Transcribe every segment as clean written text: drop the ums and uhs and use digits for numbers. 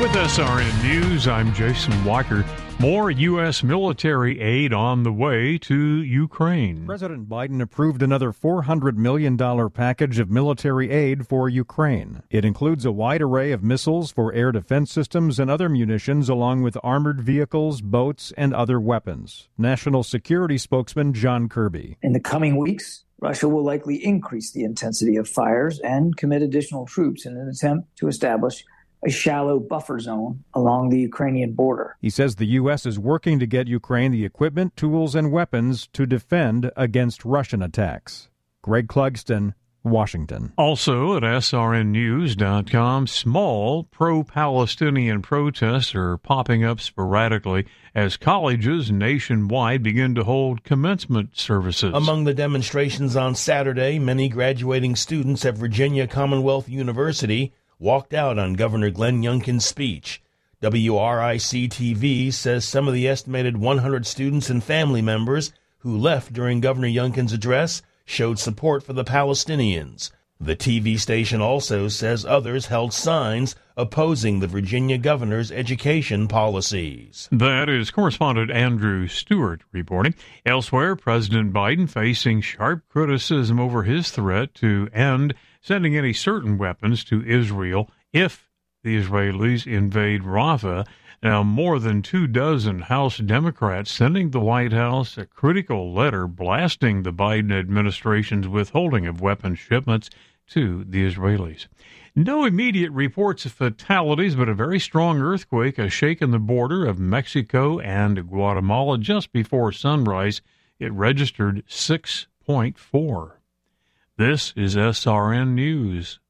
With SRN News, I'm Jason Walker. More U.S. military aid on the way to Ukraine. President Biden approved another $400 million package of military aid for Ukraine. It includes a wide array of missiles for air defense systems and other munitions, along with armored vehicles, boats, and other weapons. National Security spokesman John Kirby. In the coming weeks, Russia will likely increase the intensity of fires and commit additional troops in an attempt to establish a shallow buffer zone along the Ukrainian border. He says the U.S. is working to get Ukraine the equipment, tools, and weapons to defend against Russian attacks. Greg Clugston, Washington. Also at srnnews.com, small pro-Palestinian protests are popping up sporadically as colleges nationwide begin to hold commencement services. Among the demonstrations on Saturday, many graduating students at Virginia Commonwealth University walked out on Governor Glenn Youngkin's speech. WRIC-TV says some of the estimated 100 students and family members who left during Governor Youngkin's address showed support for the Palestinians. The TV station also says others held signs opposing the Virginia governor's education policies. That is correspondent Andrew Stewart reporting. Elsewhere, President Biden facing sharp criticism over his threat to end sending any certain weapons to Israel if the Israelis invade Rafah. Now, more than 24 House Democrats sending the White House a critical letter blasting the Biden administration's withholding of weapons shipments to the Israelis. No immediate reports of fatalities, but a very strong earthquake has shaken the border of Mexico and Guatemala just before sunrise. It registered 6.4. This is SRN News.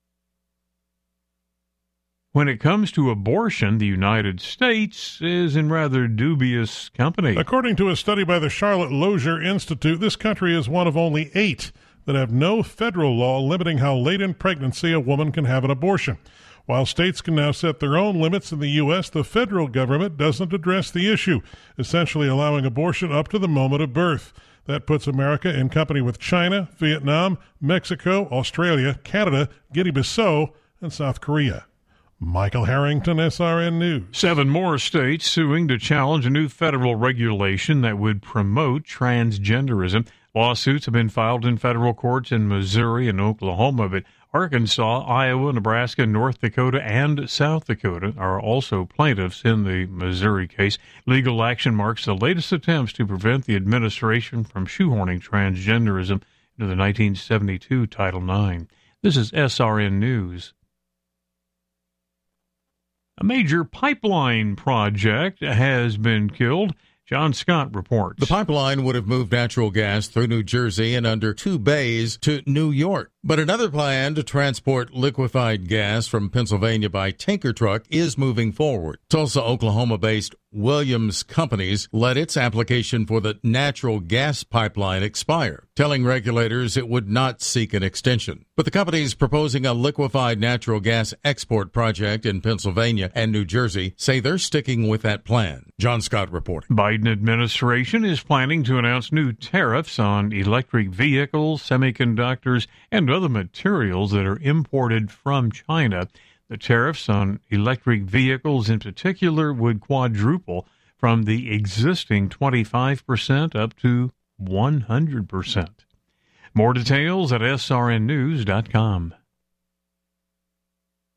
When it comes to abortion, the United States is in rather dubious company. According to a study by the Charlotte Lozier Institute, this country is one of only 8 that have no federal law limiting how late in pregnancy a woman can have an abortion. While states can now set their own limits in the U.S., the federal government doesn't address the issue, essentially allowing abortion up to the moment of birth. That puts America in company with China, Vietnam, Mexico, Australia, Canada, Guinea-Bissau, and South Korea. Michael Harrington, SRN News. 7 more states suing to challenge a new federal regulation that would promote transgenderism. Lawsuits have been filed in federal courts in Missouri and Oklahoma, but Arkansas, Iowa, Nebraska, North Dakota, and South Dakota are also plaintiffs in the Missouri case. Legal action marks the latest attempts to prevent the administration from shoehorning transgenderism into the 1972 Title IX. This is SRN News. A major pipeline project has been killed. John Scott reports. The pipeline would have moved natural gas through New Jersey and under 2 bays to New York. But another plan to transport liquefied gas from Pennsylvania by tanker truck is moving forward. Tulsa, Oklahoma-based Williams Companies let its application for the natural gas pipeline expire, telling regulators it would not seek an extension. But the company is proposing a liquefied natural gas export project in Pennsylvania and New Jersey, say they're sticking with that plan. John Scott reporting. Biden administration is planning to announce new tariffs on electric vehicles, semiconductors, and other materials that are imported from China. The tariffs on electric vehicles in particular would quadruple from the existing 25% up to 100%. More details at srnnews.com.